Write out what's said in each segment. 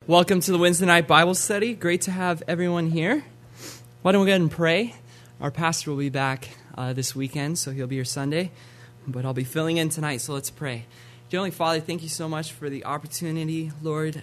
Welcome to the Wednesday night Bible study. Great to have everyone here. Why don't we go ahead and pray? Our pastor will be back this weekend, so he'll be here Sunday, but I'll be filling in tonight, so let's pray. Dear Heavenly Father, thank you so much for the opportunity, Lord,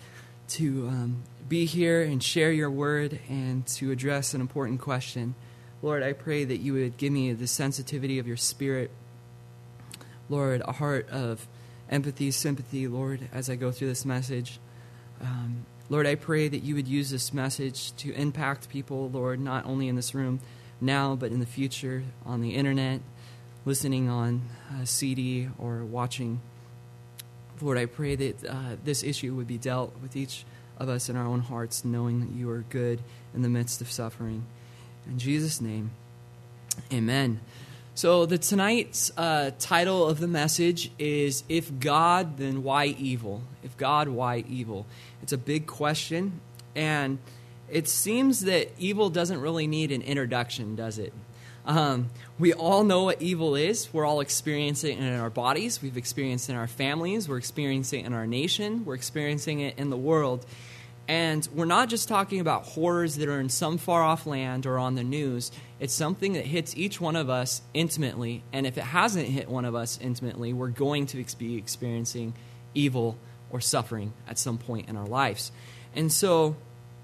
to be here and share your word and to address an important question. Lord, I pray that you would give me the sensitivity of your spirit, Lord, a heart of empathy, sympathy, Lord, as I go through this message. Lord, I pray that you would use this message to impact people, Lord, not only in this room now, but in the future, on the internet, listening on CD or watching. Lord, I pray that this issue would be dealt with each of us in our own hearts, knowing that you are good in the midst of suffering. In Jesus' name, amen. So tonight's title of the message is, If God, Then Why Evil? If God, why evil? It's a big question, and it seems that evil doesn't really need an introduction, does it? We all know what evil is. We're all experiencing it in our bodies. We've experienced it in our families. We're experiencing it in our nation. We're experiencing it in the world. And we're not just talking about horrors that are in some far-off land or on the news. It's something that hits each one of us intimately. And if it hasn't hit one of us intimately, we're going to be experiencing evil or suffering at some point in our lives. And so,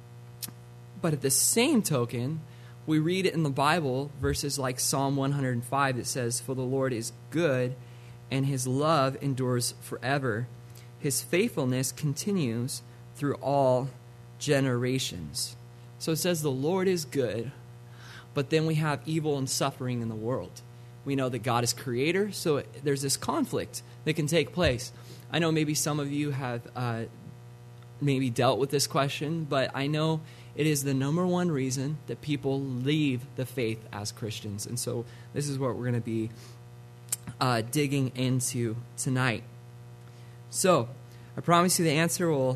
but at the same token, we read it in the Bible, verses like Psalm 105 that says, For the Lord is good, and his love endures forever. His faithfulness continues through all generations. So it says the Lord is good, but then we have evil and suffering in the world. We know that God is creator, so there's this conflict that can take place. I know maybe some of you have maybe dealt with this question, but I know it is the number one reason that people leave the faith as Christians. And so this is what we're going to be digging into tonight. So I promise you the answer will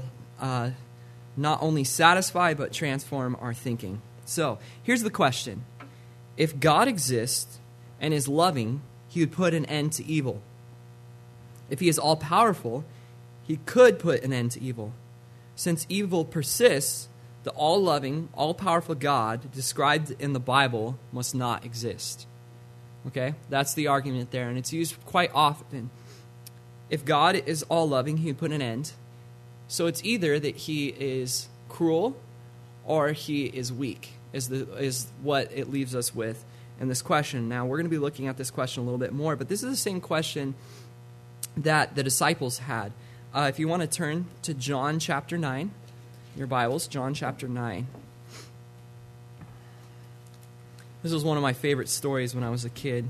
not only satisfy, but transform our thinking. So, here's the question. If God exists and is loving, he would put an end to evil. If he is all-powerful, he could put an end to evil. Since evil persists, the all-loving, all-powerful God described in the Bible must not exist. Okay? That's the argument there, and it's used quite often. If God is all-loving, he would put an end. So it's either that he is cruel or he is weak, is what it leaves us with in this question. Now, we're going to be looking at this question a little bit more, but this is the same question that the disciples had. If you want to turn to John chapter 9, your Bibles, John chapter 9. This was one of my favorite stories when I was a kid.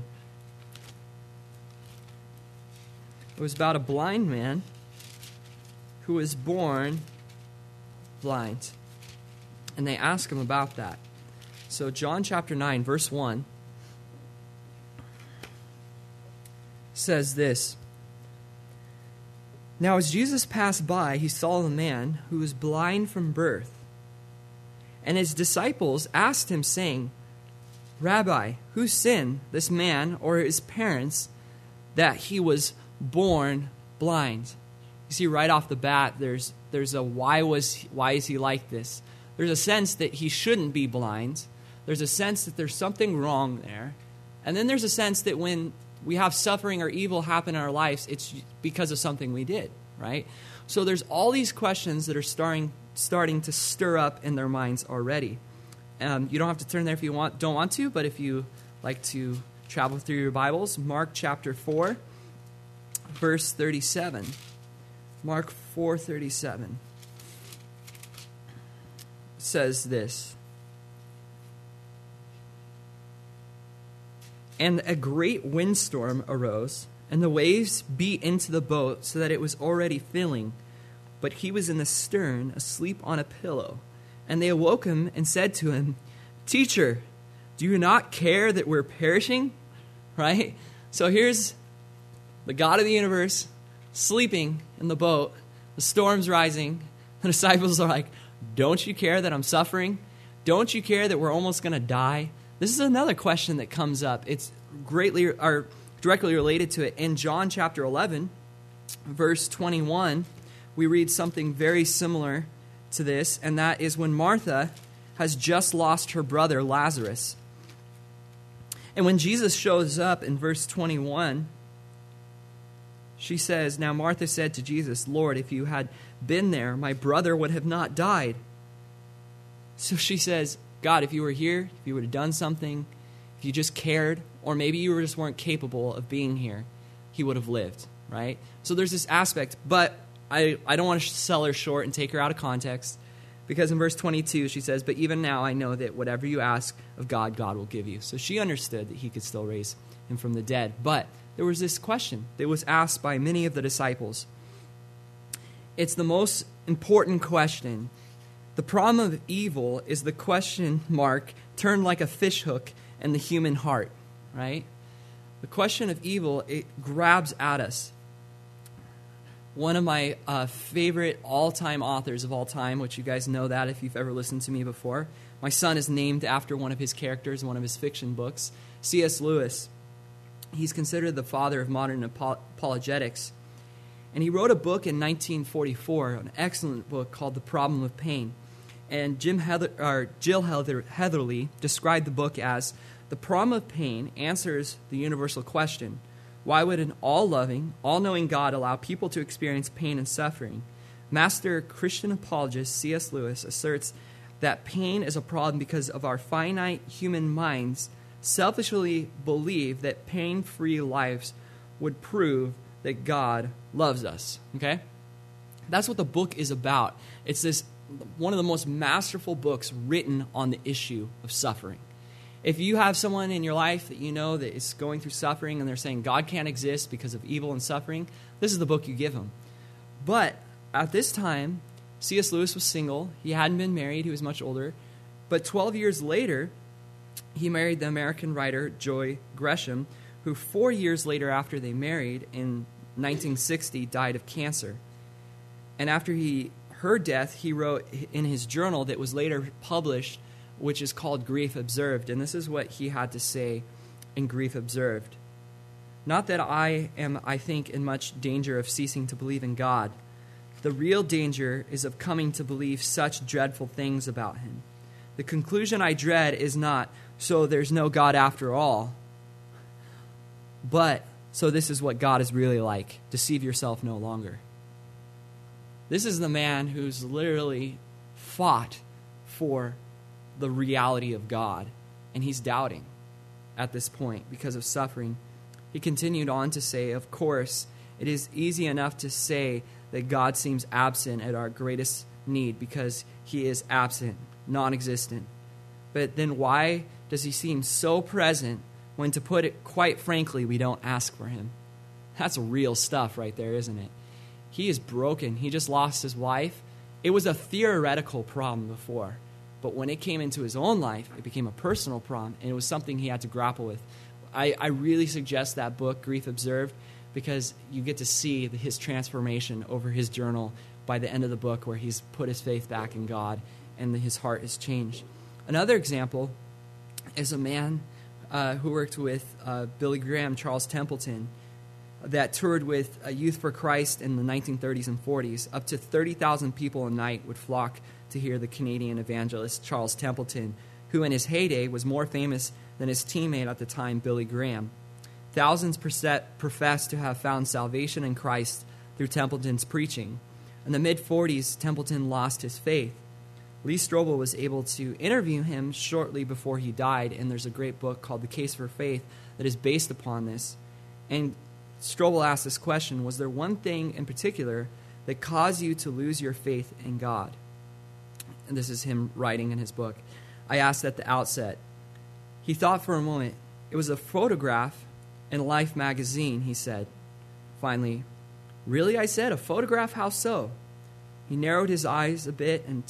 It was about a blind man who was born blind. And they ask him about that. So John chapter 9, verse 1 says this. Now as Jesus passed by, he saw the man who was blind from birth. And his disciples asked him, saying, Rabbi, who sinned, this man or his parents, that he was born blind? You see, right off the bat, there's a why is he like this? There's a sense that he shouldn't be blind. There's a sense that there's something wrong there. And then there's a sense that when we have suffering or evil happen in our lives, it's because of something we did, right? So there's all these questions that are starting to stir up in their minds already. You don't have to turn there if you don't want to, but if you like to travel through your Bibles, Mark chapter 4, verse 37. Mark 4:37 says this. And a great windstorm arose, and the waves beat into the boat so that it was already filling. But he was in the stern, asleep on a pillow. And they awoke him and said to him, Teacher, do you not care that we're perishing? Right? So here's the God of the universe sleeping in the boat. The storm's rising. The disciples are like, don't you care that I'm suffering? Don't you care that we're almost going to die? This is another question that comes up. It's directly related to it. In John chapter 11, verse 21, we read something very similar to this, and that is when Martha has just lost her brother Lazarus. And when Jesus shows up in verse 21, she says, "Now Martha said to Jesus, 'Lord, if you had been there, my brother would have not died.'" So she says, "God, if you were here, if you would have done something, if you just cared, or maybe you just weren't capable of being here, he would have lived," right? So there's this aspect, but I don't want to sell her short and take her out of context, because in verse 22 she says, "But even now I know that whatever you ask of God, God will give you." So she understood that he could still raise him from the dead. But there was this question that was asked by many of the disciples. It's the most important question. The problem of evil is the question mark turned like a fishhook in the human heart, right? The question of evil, it grabs at us. One of my favorite all-time authors of all time, which you guys know that if you've ever listened to me before. My son is named after one of his characters in one of his fiction books, C.S. Lewis. He's considered the father of modern apologetics. And he wrote a book in 1944, an excellent book called The Problem of Pain. And Jill Heatherly described the book as, "The problem of pain answers the universal question, why would an all-loving, all-knowing God allow people to experience pain and suffering? Master Christian apologist C.S. Lewis asserts that pain is a problem because of our finite human minds selfishly believe that pain-free lives would prove that God loves us." Okay? That's what the book is about. It's this one of the most masterful books written on the issue of suffering. If you have someone in your life that you know that is going through suffering and they're saying God can't exist because of evil and suffering, this is the book you give them. But at this time, C.S. Lewis was single. He hadn't been married. He was much older. But 12 years later, he married the American writer Joy Gresham, who 4 years later after they married, in 1960, died of cancer. And after her death, he wrote in his journal that was later published, which is called Grief Observed. And this is what he had to say in Grief Observed. "Not that I am, I think, in much danger of ceasing to believe in God. The real danger is of coming to believe such dreadful things about him. The conclusion I dread is not, so there's no God after all, but so this is what God is really like. Deceive yourself no longer." This is the man who's literally fought for the reality of God, and he's doubting at this point because of suffering. He continued on to say, "Of course, it is easy enough to say that God seems absent at our greatest need because he is absent, non-existent. But then why does he seem so present when, to put it quite frankly, we don't ask for him?" That's real stuff right there, isn't it? He is broken. He just lost his wife. It was a theoretical problem before. But when it came into his own life, it became a personal problem, and it was something he had to grapple with. I really suggest that book, Grief Observed, because you get to see his transformation over his journal by the end of the book, where he's put his faith back in God and his heart has changed. Another example is a man who worked with Billy Graham, Charles Templeton, that toured with Youth for Christ in the 1930s and 40s. Up to 30,000 people a night would flock to hear the Canadian evangelist Charles Templeton, who in his heyday was more famous than his teammate at the time, Billy Graham. Thousands professed to have found salvation in Christ through Templeton's preaching. In the mid-40s, Templeton lost his faith. Lee Strobel was able to interview him shortly before he died, and there's a great book called The Case for Faith that is based upon this. And Strobel asked this question: was there one thing in particular that caused you to lose your faith in God? And this is him writing in his book. "I asked at the outset." He thought for a moment. "It was a photograph in Life magazine," he said. Finally, "Really?" I said. "A photograph? How so?" He narrowed his eyes a bit and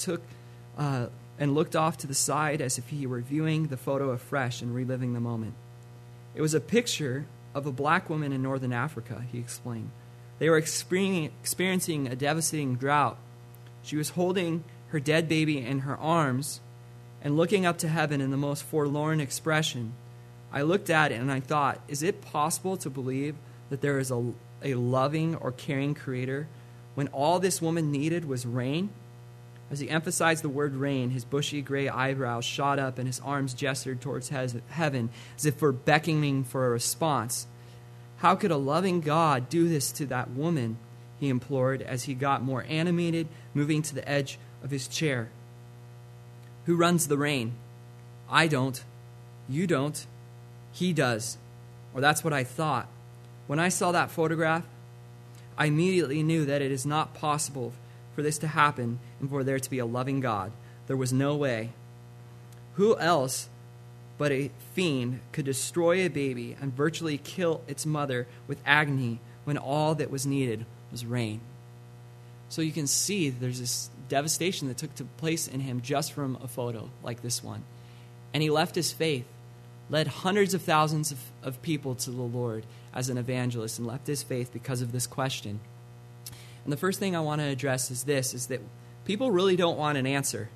looked off to the side as if he were viewing the photo afresh and reliving the moment. "It was a picture of a black woman in northern Africa," he explained. "They were experiencing a devastating drought. She was holding her dead baby in her arms and looking up to heaven in the most forlorn expression. I looked at it and I thought, is it possible to believe that there is a loving or caring creator when all this woman needed was rain? As he emphasized the word rain, his bushy gray eyebrows shot up and his arms gestured towards heaven as if for beckoning for a response. How could a loving God do this to that woman? He implored as he got more animated, moving to the edge of his chair. Who runs the rain? I don't. You don't. He does. Or that's what I thought. When I saw that photograph, I immediately knew that it is not possible for this to happen and for there to be a loving God. There was no way. Who else but a fiend could destroy a baby and virtually kill its mother with agony when all that was needed was rain? So you can see there's this devastation that took place in him just from a photo like this one. And he left his faith, led hundreds of thousands of people to the Lord as an evangelist, and left his faith because of this question. And the first thing I want to address is that people really don't want an answer.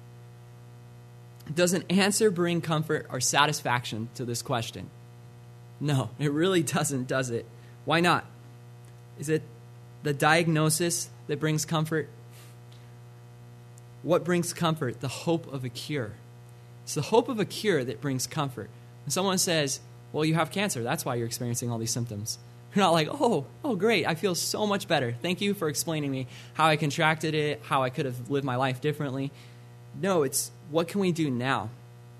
Does an answer bring comfort or satisfaction to this question? No, it really doesn't, does it? Why not? Is it the diagnosis that brings comfort? What brings comfort? The hope of a cure. It's the hope of a cure that brings comfort. When someone says, well, you have cancer, that's why you're experiencing all these symptoms. You're not like, oh, great, I feel so much better. Thank you for explaining me how I contracted it, how I could have lived my life differently. No, it's what can we do now?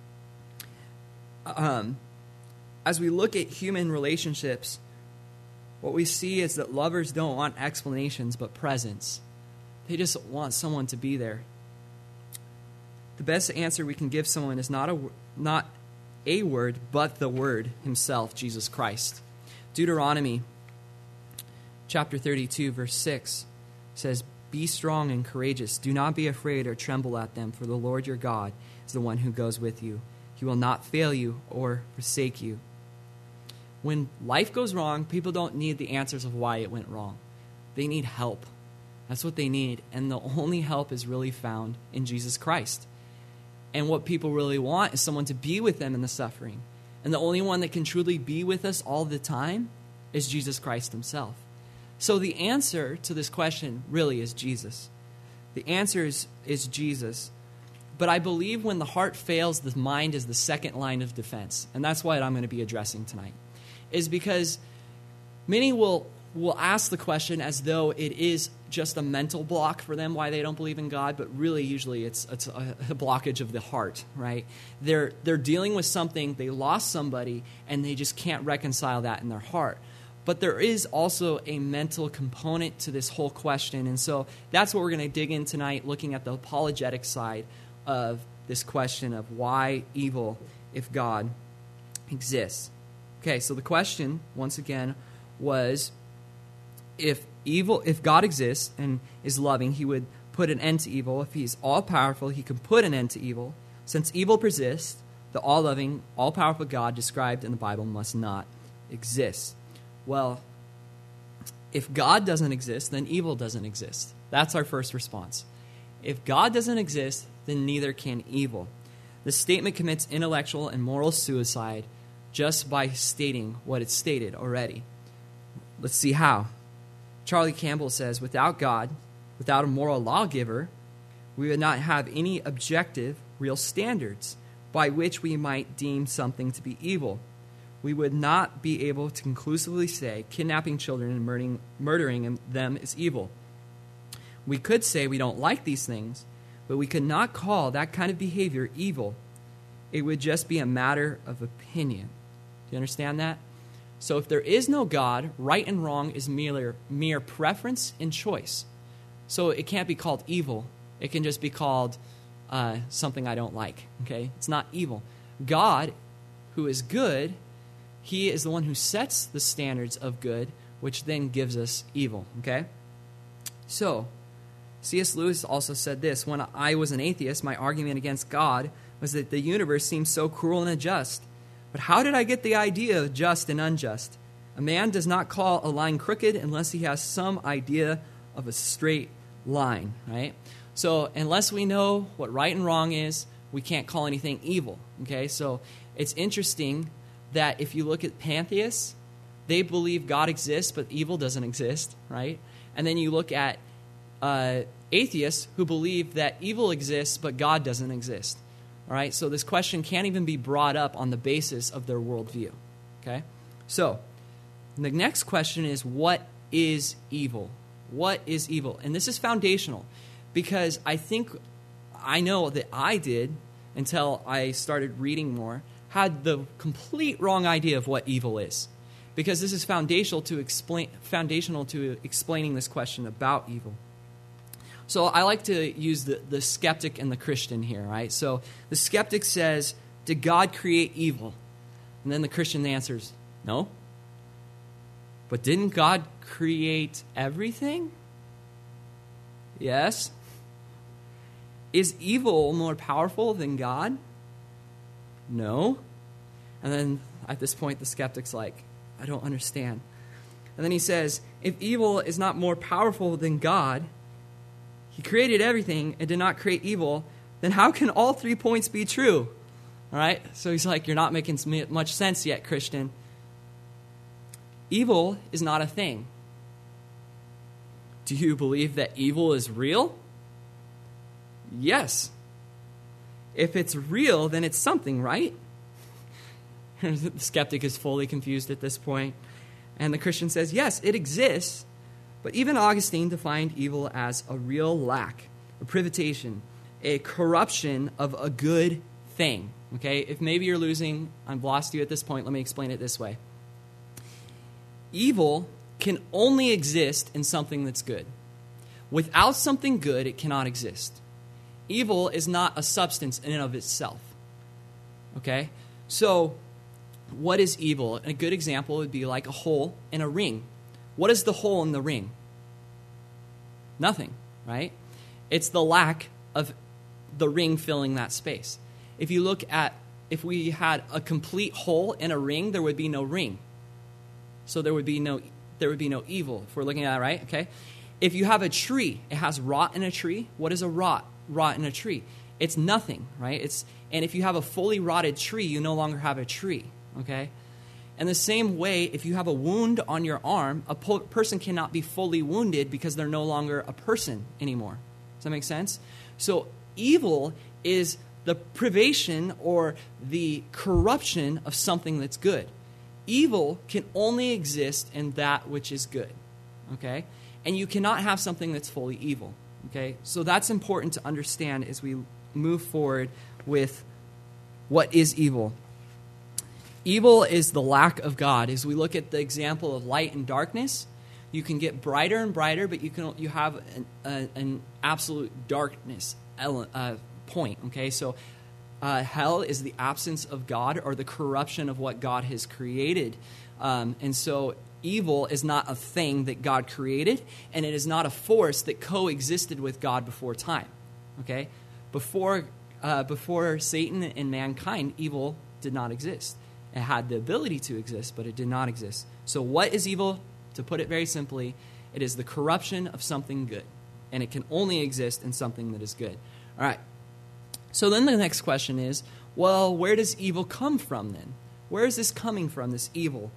As we look at human relationships, what we see is that lovers don't want explanations but presence. They just want someone to be there. The best answer we can give someone is not a word, but the Word himself, Jesus Christ. Deuteronomy chapter 32, verse 6 says, "Be strong and courageous. Do not be afraid or tremble at them, for the Lord your God is the one who goes with you. He will not fail you or forsake you." When life goes wrong, people don't need the answers of why it went wrong. They need help. That's what they need. And the only help is really found in Jesus Christ. And what people really want is someone to be with them in the suffering. And the only one that can truly be with us all the time is Jesus Christ himself. So the answer to this question really is Jesus. The answer is Jesus. But I believe when the heart fails, the mind is the second line of defense. And that's what I'm going to be addressing tonight. Is because many will ask the question as though it is just a mental block for them why they don't believe in God, but really usually it's a blockage of the heart, right? They're dealing with something, they lost somebody, and they just can't reconcile that in their heart. But there is also a mental component to this whole question, and so that's what we're going to dig in tonight, looking at the apologetic side of this question of why evil if God exists. Okay, so the question, once again, was if God exists and is loving, he would put an end to evil. If he's all-powerful, he can put an end to evil. Since evil persists, the all-loving, all-powerful God described in the Bible must not exist. Well, if God doesn't exist, then evil doesn't exist. That's our first response. If God doesn't exist, then neither can evil. The statement commits intellectual and moral suicide just by stating what it's stated already. Let's see how. Charlie Campbell says, without God, without a moral lawgiver, we would not have any objective, real standards by which we might deem something to be evil. We would not be able to conclusively say kidnapping children and murdering them is evil. We could say we don't like these things, but we could not call that kind of behavior evil. It would just be a matter of opinion. Do you understand that? So if there is no God, right and wrong is mere preference and choice. So it can't be called evil. It can just be called something I don't like. Okay? It's not evil. God, who is good, he is the one who sets the standards of good, which then gives us evil. Okay? So, C.S. Lewis also said this, when I was an atheist, my argument against God was that the universe seemed so cruel and unjust. But how did I get the idea of just and unjust? A man does not call a line crooked unless he has some idea of a straight line, right? So unless we know what right and wrong is, we can't call anything evil, okay? So it's interesting that if you look at pantheists, they believe God exists, but evil doesn't exist, right? And then you look at atheists who believe that evil exists but God doesn't exist. All right, so this question can't even be brought up on the basis of their worldview. Okay, so the next question is, what is evil? What is evil? And this is foundational, because I know that I did, until I started reading more, had the complete wrong idea of what evil is, because this is foundational to explaining this question about evil. So I like to use the skeptic and the Christian here, right? So the skeptic says, did God create evil? And then the Christian answers, no. But didn't God create everything? Yes. Is evil more powerful than God? No. And then at this point, the skeptic's like, I don't understand. And then he says, if evil is not more powerful than God, He created everything and did not create evil, then how can all 3 points be true? All right? So he's like, you're not making much sense yet, Christian. Evil is not a thing. Do you believe that evil is real? Yes. If it's real, then it's something, right? The skeptic is fully confused at this point. And the Christian says, yes, it exists. But even Augustine defined evil as a real lack, a privation, a corruption of a good thing. Okay? If maybe you're losing, I've lost you at this point, let me explain it this way. Evil can only exist in something that's good. Without something good, it cannot exist. Evil is not a substance in and of itself. Okay? So, what is evil? A good example would be like a hole in a ring. What is the hole in the ring? Nothing, right? It's the lack of the ring filling that space. If you look at, if we had a complete hole in a ring, there would be no ring. So there would be no evil, if we're looking at it, right? Okay? If you have a tree, it has rot in a tree. What is a rot in a tree? It's nothing, right? And if you have a fully rotted tree, you no longer have a tree, okay? In the same way, if you have a wound on your arm, a person cannot be fully wounded because they're no longer a person anymore. Does that make sense? So evil is the privation or the corruption of something that's good. Evil can only exist in that which is good, okay? And you cannot have something that's fully evil, okay? So that's important to understand as we move forward with what is evil. Evil is the lack of God. As we look at the example of light and darkness, you can get brighter and brighter, but you have an absolute darkness point, okay? So hell is the absence of God or the corruption of what God has created. And so evil is not a thing that God created, and it is not a force that coexisted with God before time, okay? Before Satan and mankind, evil did not exist. It had the ability to exist, but it did not exist. So what is evil? To put it very simply, it is the corruption of something good. And it can only exist in something that is good. All right. So then the next question is, well, where does evil come from then? Where is this coming from, this evil?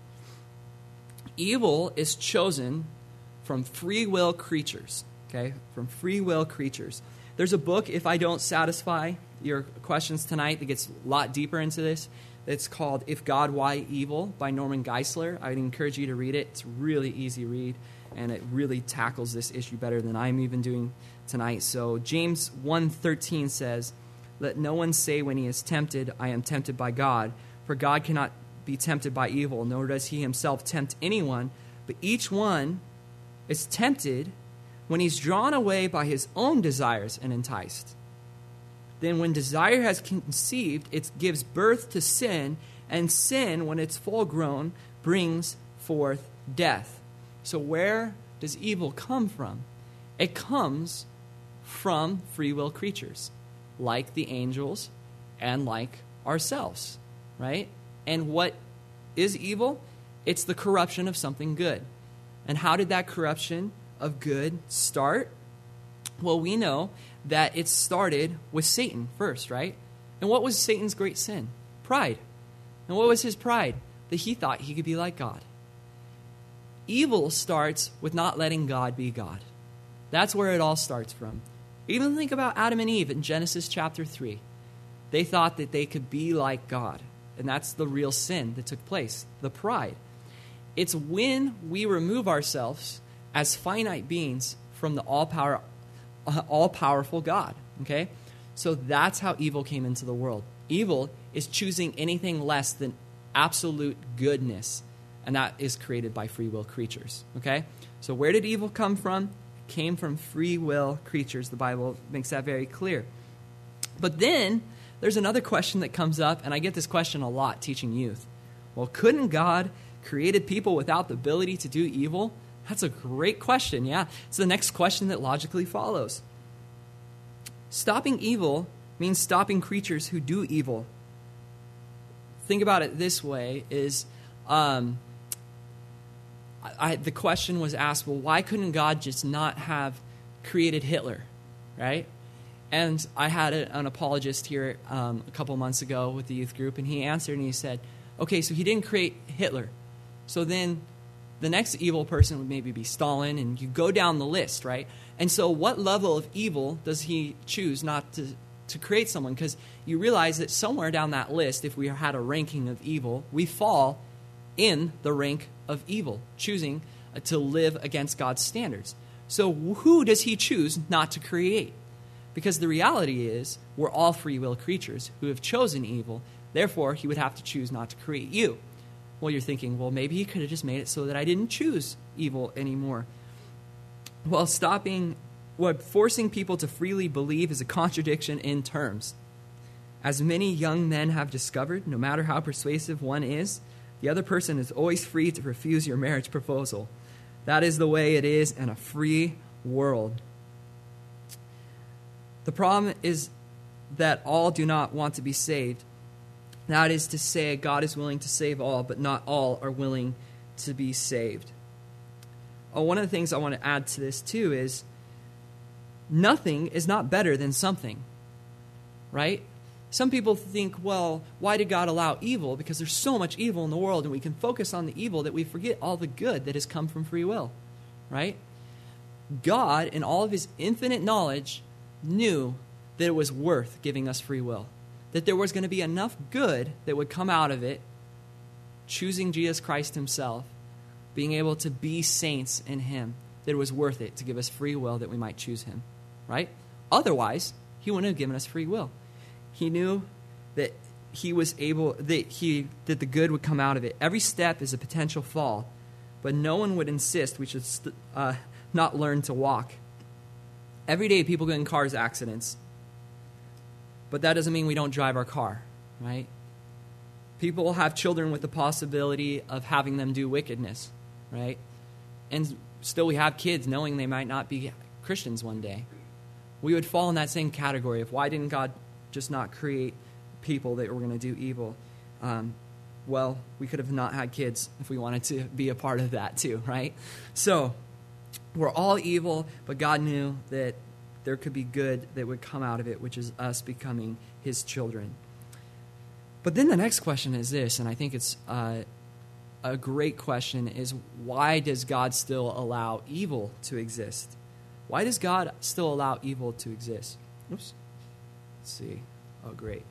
Evil is chosen from free will creatures. Okay? From free will creatures. There's a book, If I Don't Satisfy Your Questions Tonight, that gets a lot deeper into this. It's called If God, Why Evil by Norman Geisler. I'd encourage you to read it. It's a really easy read, and it really tackles this issue better than I'm even doing tonight. So James 1:13 says, let no one say when he is tempted, I am tempted by God. For God cannot be tempted by evil, nor does he himself tempt anyone. But each one is tempted when he's drawn away by his own desires and enticed. Then when desire has conceived, it gives birth to sin, and sin, when it's full grown, brings forth death. So where does evil come from? It comes from free will creatures, like the angels and like ourselves, right? And what is evil? It's the corruption of something good. And how did that corruption of good start? Well, we know that it started with Satan first, right? And what was Satan's great sin? Pride. And what was his pride? That he thought he could be like God. Evil starts with not letting God be God. That's where it all starts from. Even think about Adam and Eve in Genesis chapter 3. They thought that they could be like God. And that's the real sin that took place, the pride. It's when we remove ourselves as finite beings from the all-powerful God. Okay? So that's how evil came into the world. Evil is choosing anything less than absolute goodness. And that is created by free will creatures. Okay? So where did evil come from? It came from free will creatures. The Bible makes that very clear. But then there's another question that comes up, and I get this question a lot teaching youth. Well, couldn't God created people without the ability to do evil? That's a great question, yeah. It's the next question that logically follows. Stopping evil means stopping creatures who do evil. Think about it this way, is the question was asked, well, why couldn't God just not have created Hitler, right? And I had an apologist here a couple months ago with the youth group, and he answered and he said, okay, so he didn't create Hitler. So then the next evil person would maybe be Stalin, and you go down the list, right? And so what level of evil does he choose not to create someone? Because you realize that somewhere down that list, if we had a ranking of evil, we fall in the rank of evil, choosing to live against God's standards. So who does he choose not to create? Because the reality is we're all free will creatures who have chosen evil. Therefore, he would have to choose not to create you. Well, you're thinking, well, maybe he could have just made it so that I didn't choose evil anymore. Well, forcing people to freely believe is a contradiction in terms. As many young men have discovered, no matter how persuasive one is, the other person is always free to refuse your marriage proposal. That is the way it is in a free world. The problem is that all do not want to be saved. That is to say, God is willing to save all, but not all are willing to be saved. One of the things I want to add to this too is nothing is not better than something, right? Some people think, well, why did God allow evil? Because there's so much evil in the world, and we can focus on the evil that we forget all the good that has come from free will, right? God, in all of his infinite knowledge, knew that it was worth giving us free will, that there was going to be enough good that would come out of it, choosing Jesus Christ himself, being able to be saints in him, that it was worth it to give us free will that we might choose him, right? Otherwise, he wouldn't have given us free will. He knew that he was able, that the good would come out of it. Every step is a potential fall, but no one would insist we should not learn to walk. Every day people get in cars accidents, but that doesn't mean we don't drive our car, right? People have children with the possibility of having them do wickedness, right? And still we have kids knowing they might not be Christians one day. We would fall in that same category of why didn't God just not create people that were going to do evil? Well, we could have not had kids if we wanted to be a part of that too, right? So we're all evil, but God knew that there could be good that would come out of it, which is us becoming his children. But then the next question is this, and I think it's a great question, is why does God still allow evil to exist? Why does God still allow evil to exist? Oops. Let's see. Oh, great.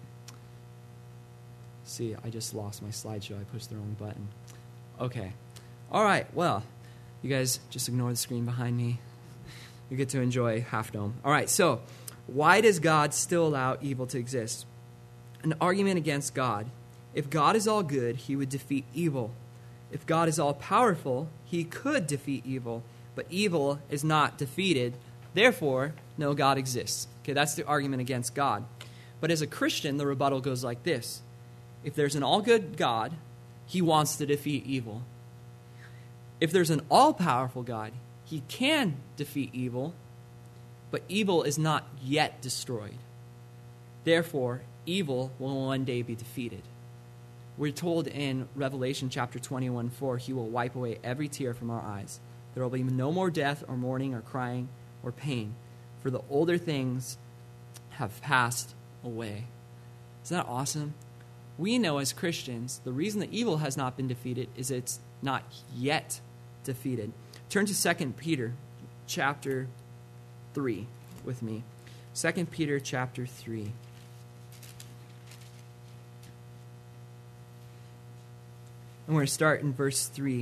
See, I just lost my slideshow. I pushed the wrong button. Okay. All right. Well, you guys just ignore the screen behind me. You get to enjoy Half Dome. All right. So, why does God still allow evil to exist? An argument against God. If God is all good, he would defeat evil. If God is all powerful, he could defeat evil. But evil is not defeated. Therefore, no God exists. Okay, that's the argument against God. But as a Christian, the rebuttal goes like this. If there's an all-good God, he wants to defeat evil. If there's an all-powerful God, he can defeat evil, but evil is not yet destroyed. Therefore, evil will one day be defeated. We're told in Revelation chapter 21:4, he will wipe away every tear from our eyes. There will be no more death or mourning or crying or pain, for the older things have passed away. Isn't that awesome? We know as Christians, the reason that evil has not been defeated is it's not yet defeated. Turn to 2 Peter chapter 3 with me. 2 Peter chapter 3. And we're going to start in verse 3.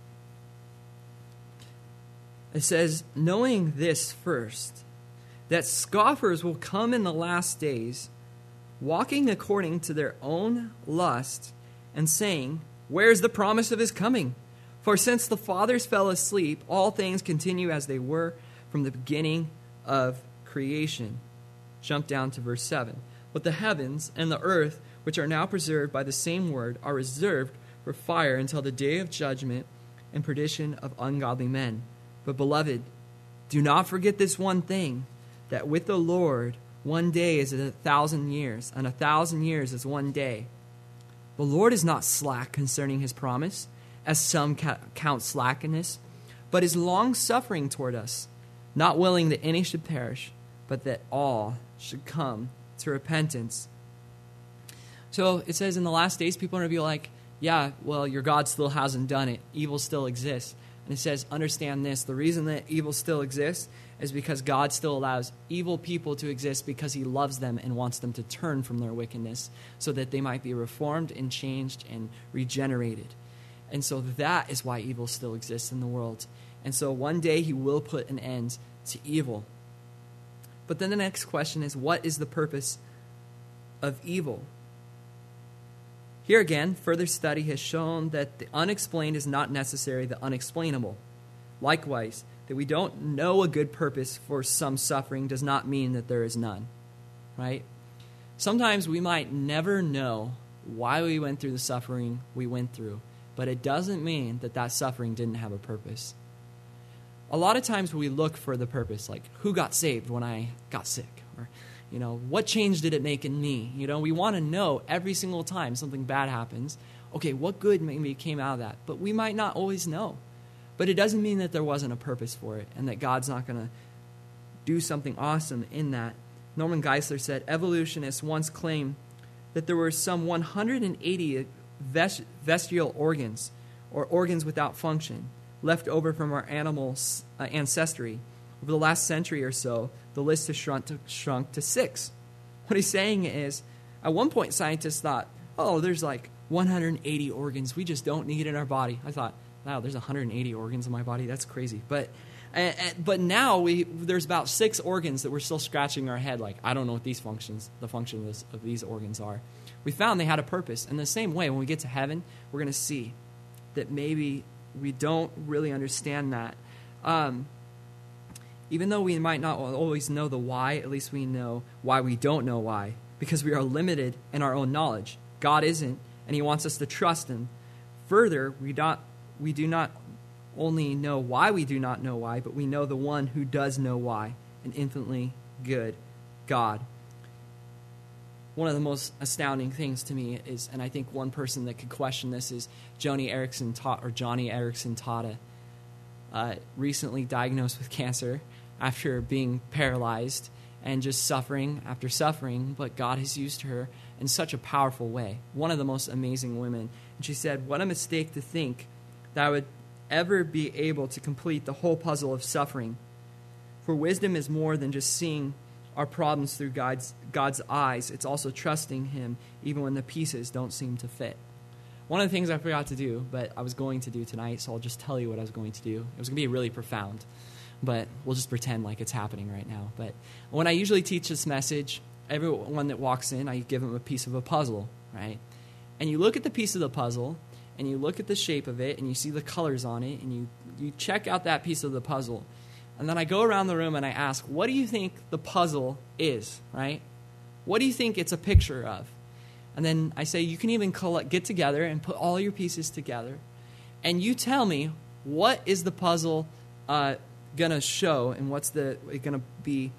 It says, knowing this first, that scoffers will come in the last days, walking according to their own lust, and saying, where is the promise of his coming? For since the fathers fell asleep, all things continue as they were from the beginning of creation. Jump down to verse 7. But the heavens and the earth, which are now preserved by the same word, are reserved for fire until the day of judgment and perdition of ungodly men. But beloved, do not forget this one thing, that with the Lord 1 day is 1,000 years, and 1,000 years is 1 day. The Lord is not slack concerning his promise, as some count slackness, but is long-suffering toward us, not willing that any should perish, but that all should come to repentance. So it says in the last days, people are going to be like, yeah, well, your God still hasn't done it. Evil still exists. And it says, understand this. The reason that evil still exists is because God still allows evil people to exist because he loves them and wants them to turn from their wickedness so that they might be reformed and changed and regenerated. And so that is why evil still exists in the world. And so one day he will put an end to evil. But then the next question is, what is the purpose of evil? Here again, further study has shown that the unexplained is not necessarily the unexplainable. Likewise, that we don't know a good purpose for some suffering does not mean that there is none, right? Sometimes we might never know why we went through the suffering we went through, but it doesn't mean that that suffering didn't have a purpose. A lot of times we look for the purpose, like who got saved when I got sick, or what change did it make in me? We want to know every single time something bad happens, okay, what good maybe came out of that? But we might not always know. But it doesn't mean that there wasn't a purpose for it and that God's not going to do something awesome in that. Norman Geisler said, evolutionists once claimed that there were some 180 vestigial organs, or organs without function, left over from our animal ancestry. Over the last century or so, the list has shrunk to 6. What he's saying is, at one point scientists thought, there's like 180 organs we just don't need in our body. I thought, wow, there's 180 organs in my body? That's crazy. But now there's about 6 organs that we're still scratching our head like, I don't know what the functions of these organs are. We found they had a purpose. In the same way, when we get to heaven, we're going to see that maybe we don't really understand that. Even though we might not always know the why, at least we know why we don't know why, because we are limited in our own knowledge. God isn't, and he wants us to trust him. Further, we do not only know why we do not know why, but we know the one who does know why, an infinitely good God. One of the most astounding things to me is, and I think one person that could question this is Johnny Erickson Tata, recently diagnosed with cancer after being paralyzed and just suffering after suffering, but God has used her in such a powerful way. One of the most amazing women. And she said, what a mistake to think that I would ever be able to complete the whole puzzle of suffering. For wisdom is more than just seeing our problems through God's eyes. It's also trusting him even when the pieces don't seem to fit. One of the things I forgot to do, but I was going to do tonight, so I'll just tell you what I was going to do. It was going to be really profound, but we'll just pretend like it's happening right now. But when I usually teach this message, everyone that walks in, I give them a piece of a puzzle, right? And you look at the piece of the puzzle, and you look at the shape of it, and you see the colors on it, and you check out that piece of the puzzle. And then I go around the room and I ask, what do you think the puzzle is, right? What do you think it's a picture of? And then I say, you can even get together and put all your pieces together. And you tell me, what is the puzzle going to show and what's it going to be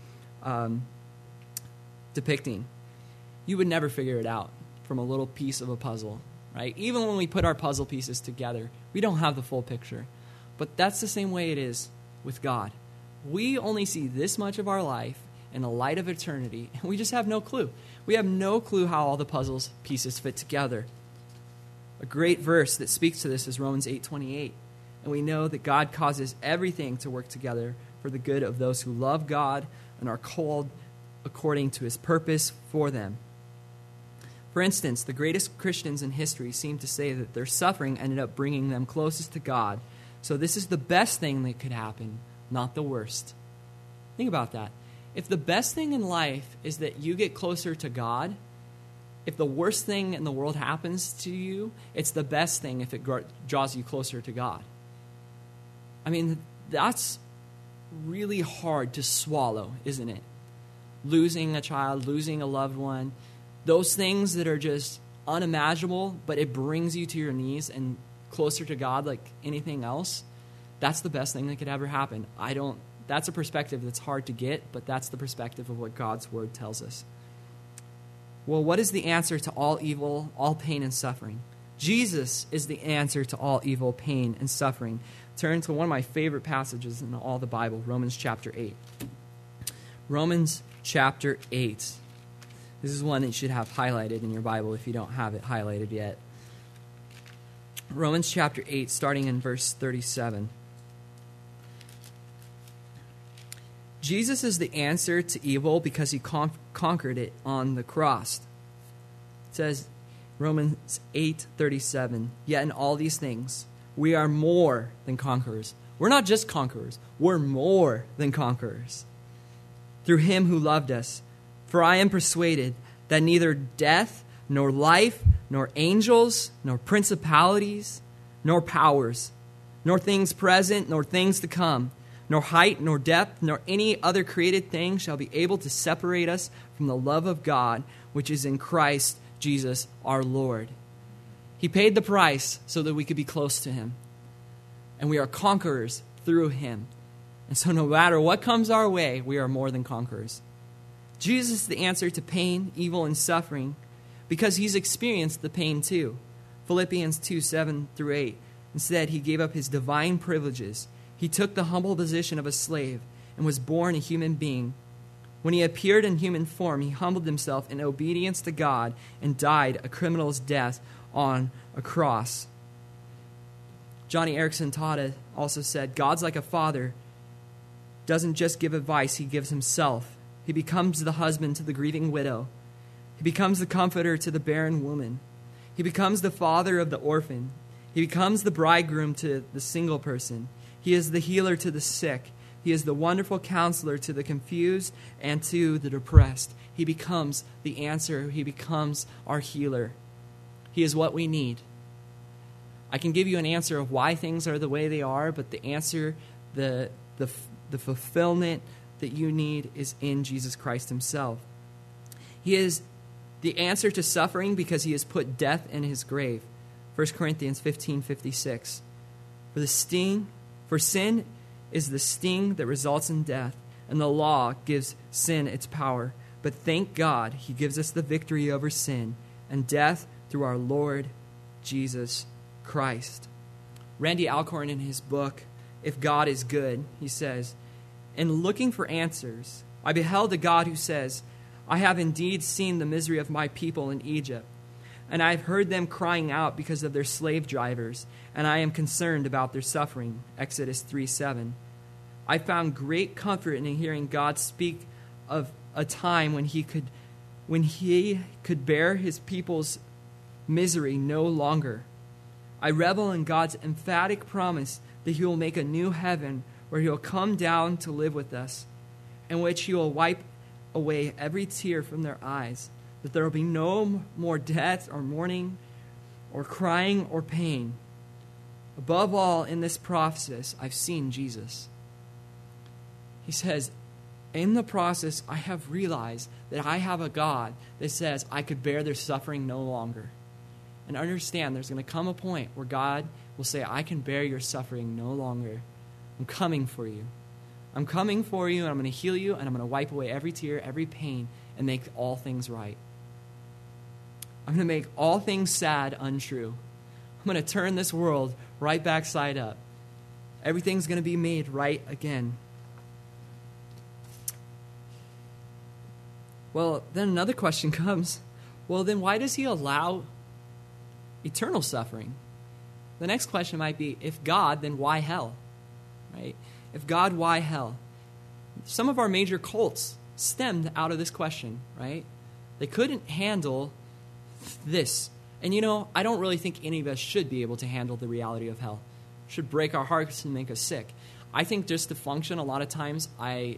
depicting? You would never figure it out from a little piece of a puzzle, right? Even when we put our puzzle pieces together, we don't have the full picture. But that's the same way it is with God. We only see this much of our life in the light of eternity, and we just have no clue. We have no clue how all the puzzle pieces fit together. A great verse that speaks to this is Romans 8:28. And we know that God causes everything to work together for the good of those who love God and are called according to his purpose for them. For instance, the greatest Christians in history seem to say that their suffering ended up bringing them closest to God. So this is the best thing that could happen, not the worst. Think about that. If the best thing in life is that you get closer to God, if the worst thing in the world happens to you, it's the best thing if it draws you closer to God. I mean, that's really hard to swallow, isn't it? Losing a child, losing a loved one, those things that are just unimaginable, but it brings you to your knees and closer to God like anything else, that's the best thing that could ever happen. That's a perspective that's hard to get, but that's the perspective of what God's word tells us. Well, what is the answer to all evil, all pain and suffering? Jesus is the answer to all evil, pain, and suffering. Turn to one of my favorite passages in all the Bible, Romans chapter 8. Romans chapter 8. This is one that you should have highlighted in your Bible if you don't have it highlighted yet. Romans chapter 8, starting in verse 37. Jesus is the answer to evil because he conquered it on the cross. It says, Romans 8:37, yet in all these things, we are more than conquerors. We're not just conquerors. We're more than conquerors. Through him who loved us. For I am persuaded that neither death, nor life, nor angels, nor principalities, nor powers, nor things present, nor things to come, nor height, nor depth, nor any other created thing shall be able to separate us from the love of God, which is in Christ Jesus our Lord. He paid the price so that we could be close to him. And we are conquerors through him. And so no matter what comes our way, we are more than conquerors. Jesus is the answer to pain, evil, and suffering because he's experienced the pain too. Philippians 2:7-8. Instead, he gave up his divine privileges. He took the humble position of a slave and was born a human being. When he appeared in human form, he humbled himself in obedience to God and died a criminal's death on a cross. Johnny Erickson Tada also said, God's like a father, doesn't just give advice, he gives himself. He becomes the husband to the grieving widow. He becomes the comforter to the barren woman. He becomes the father of the orphan. He becomes the bridegroom to the single person. He is the healer to the sick. He is the wonderful counselor to the confused and to the depressed. He becomes the answer. He becomes our healer. He is what we need. I can give you an answer of why things are the way they are, but the answer, the fulfillment that you need is in Jesus Christ himself. He is the answer to suffering because he has put death in his grave. 1 Corinthians 15:56. For sin is the sting that results in death, and the law gives sin its power. But thank God he gives us the victory over sin and death through our Lord Jesus Christ. Randy Alcorn, in his book, If God is Good, he says, in looking for answers, I beheld a God who says, I have indeed seen the misery of my people in Egypt, and I have heard them crying out because of their slave drivers, and I am concerned about their suffering. Exodus 3:7. I found great comfort in hearing God speak of a time when he could bear his people's misery no longer. I revel in God's emphatic promise that he will make a new heaven where he will come down to live with us, in which he will wipe away every tear from their eyes, that there will be no more death or mourning or crying or pain. Above all, in this process, I've seen Jesus. He says, in the process, I have realized that I have a God that says I could bear their suffering no longer. And understand, there's going to come a point where God will say, I can bear your suffering no longer. I'm coming for you. I'm coming for you, and I'm going to heal you, and I'm going to wipe away every tear, every pain, and make all things right. I'm going to make all things sad untrue. I'm going to turn this world right back side up. Everything's going to be made right again. Well, then another question comes. Well, then why does he allow eternal suffering? The next question might be, if God, then why hell? Right? If God, why hell? Some of our major cults stemmed out of this question, right? They couldn't handle this. And I don't really think any of us should be able to handle the reality of hell. It should break our hearts and make us sick. I think just to function, a lot of times I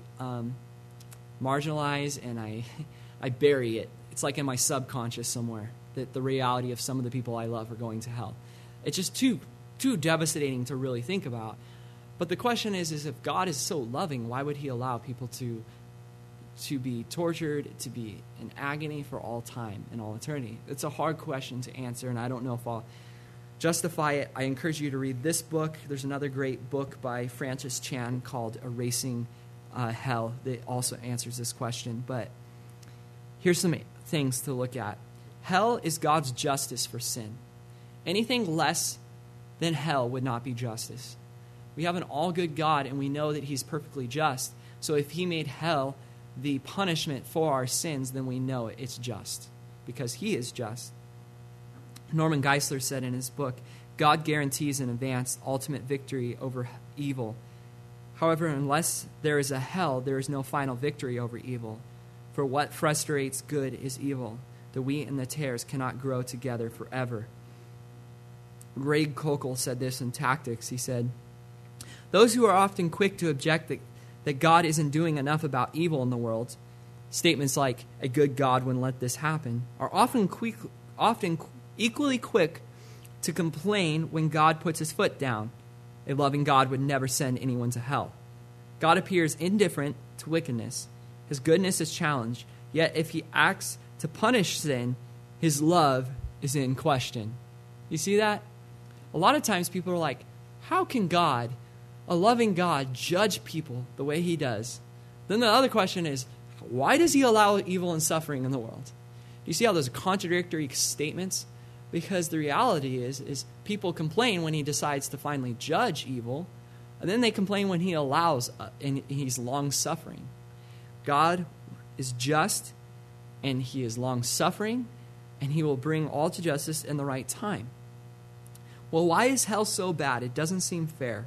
marginalize and I bury it. It's like in my subconscious somewhere that the reality of some of the people I love are going to hell. It's just too devastating to really think about. But the question is if God is so loving, why would he allow people to be tortured, to be in agony for all time and all eternity? It's a hard question to answer, and I don't know if I'll justify it. I encourage you to read this book. There's another great book by Francis Chan called Erasing Hell that also answers this question. But here's some things to look at. Hell is God's justice for sin. Anything less than hell would not be justice. We have an all-good God, and we know that he's perfectly just. So if he made hell the punishment for our sins, then we know it's just, because he is just. Norman Geisler said in his book, God guarantees in advance ultimate victory over evil. However, unless there is a hell, there is no final victory over evil. For what frustrates good is evil. The wheat and the tares cannot grow together forever. Greg Koukl said this in Tactics. He said, those who are often quick to object that God isn't doing enough about evil in the world, statements like, a good God wouldn't let this happen, are often equally quick to complain when God puts his foot down. A loving God would never send anyone to hell. God appears indifferent to wickedness. His goodness is challenged. Yet if he acts to punish sin, his love is in question. You see that? A lot of times people are like, how can God, a loving God, judge people the way he does? Then the other question is, why does he allow evil and suffering in the world? Do you see how those are contradictory statements? Because the reality is people complain when he decides to finally judge evil, and then they complain when he allows, and he's long-suffering. God is just, and he is long-suffering, and he will bring all to justice in the right time. Well, why is hell so bad? It doesn't seem fair.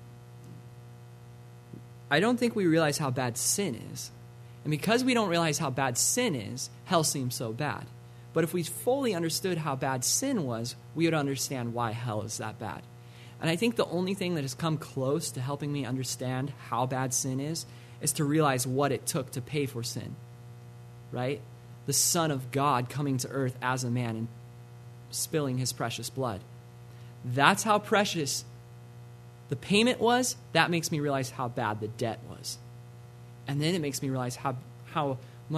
I don't think we realize how bad sin is. And because we don't realize how bad sin is, hell seems so bad. But if we fully understood how bad sin was, we would understand why hell is that bad. And I think the only thing that has come close to helping me understand how bad sin is to realize what it took to pay for sin. Right? The Son of God coming to earth as a man and spilling his precious blood. That's how precious the payment was. That makes me realize how bad the debt was. And then it makes me realize how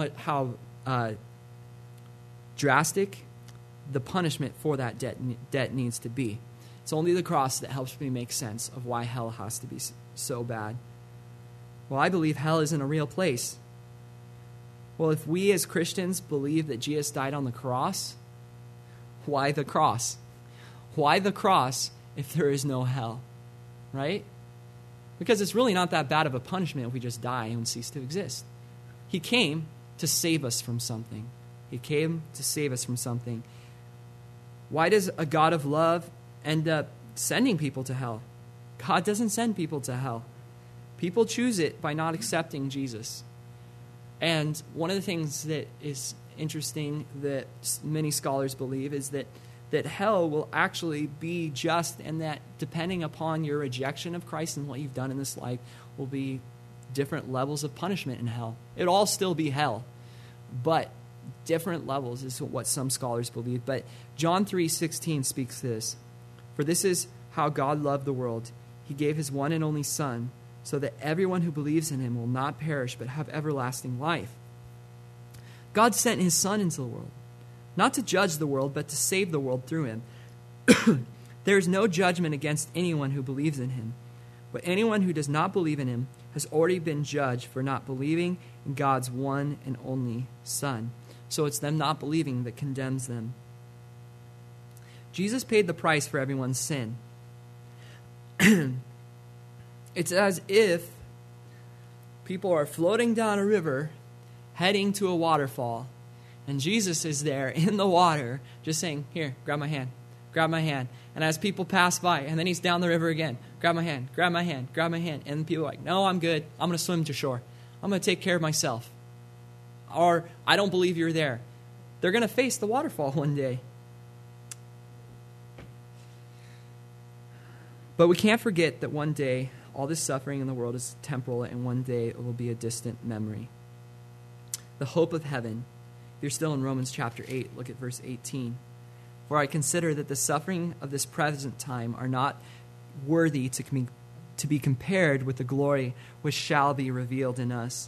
drastic the punishment for that debt needs to be. It's only the cross that helps me make sense of why hell has to be so bad. Well, I believe hell isn't a real place. Well, if we as Christians believe that Jesus died on the cross, why the cross? Why the cross if there is no hell? Right? Because it's really not that bad of a punishment if we just die and cease to exist. He came to save us from something. He came to save us from something. Why does a God of love end up sending people to hell? God doesn't send people to hell. People choose it by not accepting Jesus. And one of the things that is interesting that many scholars believe is that hell will actually be just, and that depending upon your rejection of Christ and what you've done in this life will be different levels of punishment in hell. It'll all still be hell, but different levels is what some scholars believe. But John 3:16 speaks to this. For this is how God loved the world. He gave his one and only Son, so that everyone who believes in him will not perish but have everlasting life. God sent his Son into the world, not to judge the world, but to save the world through him. There is no judgment against anyone who believes in him. But anyone who does not believe in him has already been judged for not believing in God's one and only Son. So it's them not believing that condemns them. Jesus paid the price for everyone's sin. It's as if people are floating down a river, heading to a waterfall, and Jesus is there in the water, just saying, here, grab my hand, grab my hand. And as people pass by, and then he's down the river again, grab my hand, grab my hand, grab my hand. And people are like, no, I'm good. I'm going to swim to shore. I'm going to take care of myself. Or, I don't believe you're there. They're going to face the waterfall one day. But we can't forget that one day, all this suffering in the world is temporal, and one day it will be a distant memory. The hope of heaven. If you're still in Romans chapter 8, look at verse 18. For I consider that the suffering of this present time are not worthy to be compared with the glory which shall be revealed in us.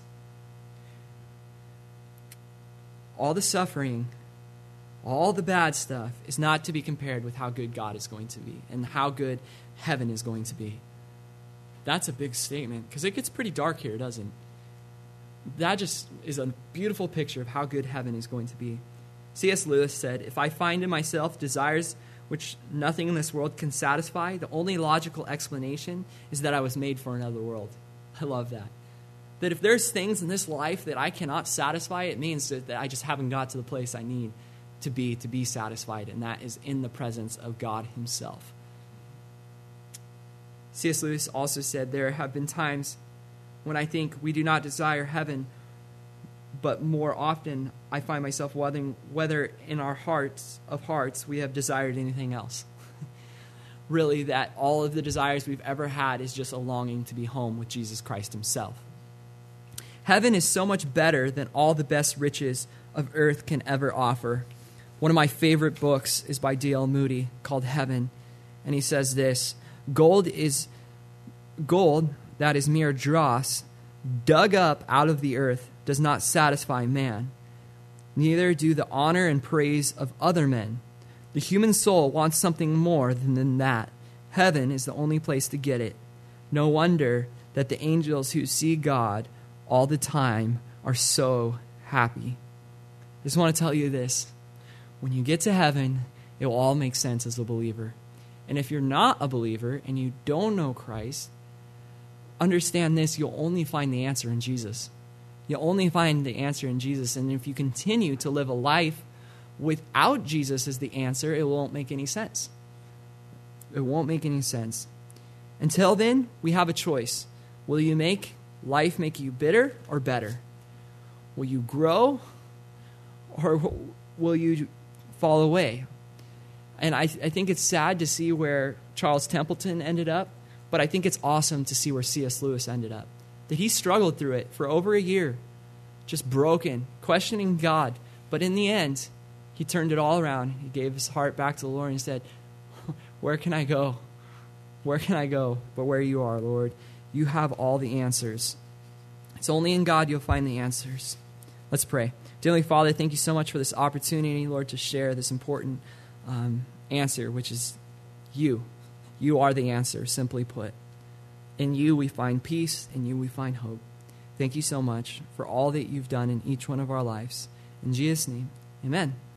All the suffering, all the bad stuff is not to be compared with how good God is going to be and how good heaven is going to be. That's a big statement because it gets pretty dark here, doesn't it? That just is a beautiful picture of how good heaven is going to be. C.S. Lewis said, if I find in myself desires which nothing in this world can satisfy, the only logical explanation is that I was made for another world. I love that. That if there's things in this life that I cannot satisfy, it means that I just haven't got to the place I need to be satisfied, and that is in the presence of God himself. C.S. Lewis also said, there have been times when I think we do not desire heaven, but more often I find myself wondering whether in our hearts of hearts we have desired anything else. Really, that all of the desires we've ever had is just a longing to be home with Jesus Christ himself. Heaven is so much better than all the best riches of earth can ever offer. One of my favorite books is by D.L. Moody called Heaven, and he says this, gold, that is mere dross, dug up out of the earth, does not satisfy man. Neither do the honor and praise of other men. The human soul wants something more than that. Heaven is the only place to get it. No wonder that the angels who see God all the time are so happy. I just want to tell you this. When you get to heaven, it will all make sense as a believer. And if you're not a believer and you don't know Christ, understand this, you'll only find the answer in Jesus. You'll only find the answer in Jesus. And if you continue to live a life without Jesus as the answer, it won't make any sense. It won't make any sense. Until then, we have a choice. Will you make life make you bitter or better? Will you grow or will you fall away? And I think it's sad to see where Charles Templeton ended up, but I think it's awesome to see where C.S. Lewis ended up. That he struggled through it for over a year, just broken, questioning God. But in the end, he turned it all around. He gave his heart back to the Lord and said, where can I go? Where can I go but where you are, Lord? You have all the answers. It's only in God you'll find the answers. Let's pray. Dear Heavenly Father, thank you so much for this opportunity, Lord, to share this important answer, which is you. You are the answer, simply put. In you we find peace. In you we find hope. Thank you so much for all that you've done in each one of our lives. In Jesus' name, amen.